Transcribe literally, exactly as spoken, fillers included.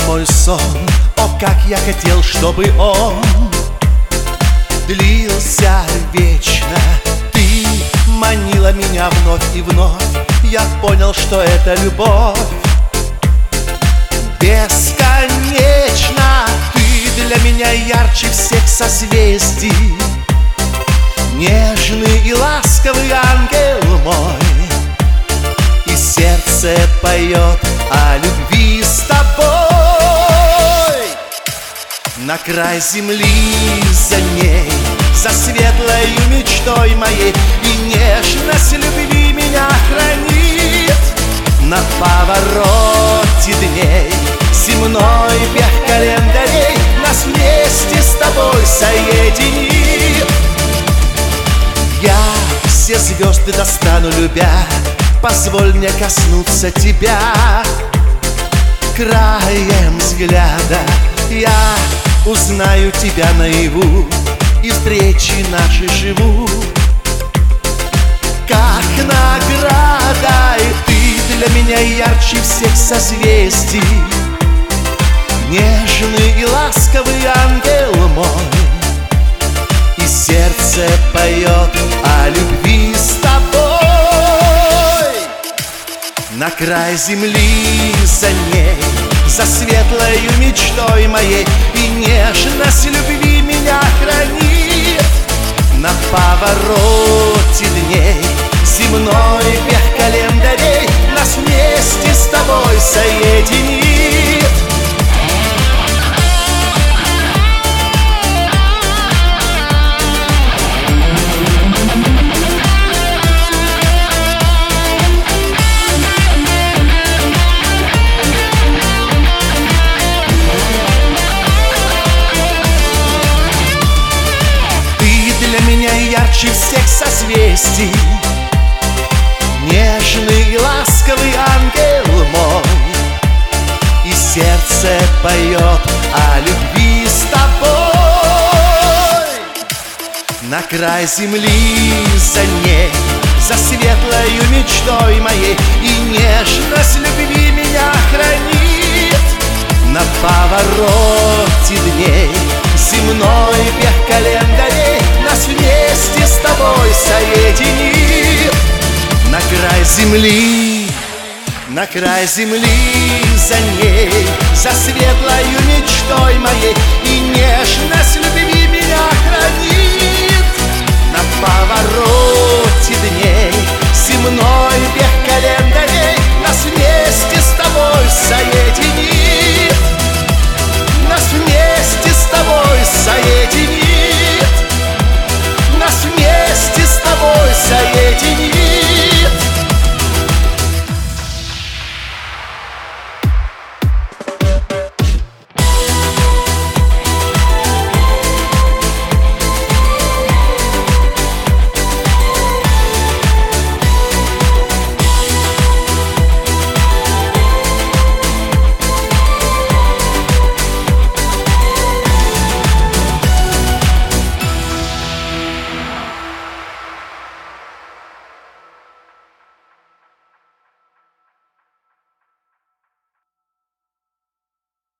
мой сон. О, как я хотел, чтобы он длился вечно. Ты манила меня вновь и вновь. Я понял, что это любовь бесконечно. Ты для меня ярче всех созвездий, нежный и ласковый ангел мой. И сердце поет о любви с тобой. На край земли за ней, за светлою мечтой моей, и нежность любви меня хранит. На повороте дней земной бег календарей нас вместе с тобой соединит. Я все звезды достану, любя, позволь мне коснуться тебя. Краем взгляда я узнаю тебя наяву, и встречи наши живут как награда. И ты для меня ярче всех созвездий, нежный и ласковый ангел мой. И сердце поет о любви с тобой. На край земли за ней, за светлою мечтой моей, и нежность любви меня хранит. На повороте дней земной бег календарей нас вместе с тобой соединит. Ярче всех созвездий, нежный и ласковый ангел мой. И сердце поет о любви с тобой. На край земли за ней, за светлою мечтой моей, и нежность любви меня хранит. На повороте дней земной бег календарей нас вместе с тобой соединит. На край земли, на край земли за ней, за светлою мечтой моей, и нежность любви меня хранит.